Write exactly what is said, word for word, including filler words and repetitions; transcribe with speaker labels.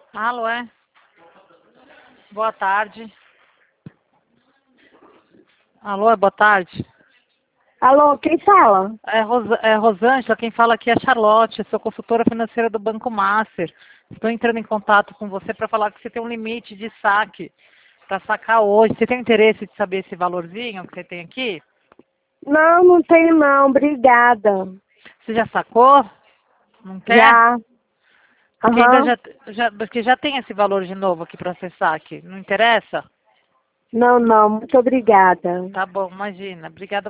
Speaker 1: Alô, é? Boa tarde. Alô, boa tarde.
Speaker 2: Alô, quem fala?
Speaker 1: É, Rosa, é Rosângela, quem fala aqui é a Charlotte, sou consultora financeira do Banco Master. Estou entrando em contato com você para falar que você tem um limite de saque para sacar hoje. Você tem interesse de saber esse valorzinho que você tem aqui?
Speaker 2: Não, não tenho não, obrigada.
Speaker 1: Você já sacou? Não quer?
Speaker 2: Já.
Speaker 1: Porque ainda
Speaker 2: Aham.
Speaker 1: já, já, porque já tem esse valor de novo aqui para ser saque. Não interessa?
Speaker 2: Não, não, muito obrigada.
Speaker 1: Tá bom, imagina. Obrigada.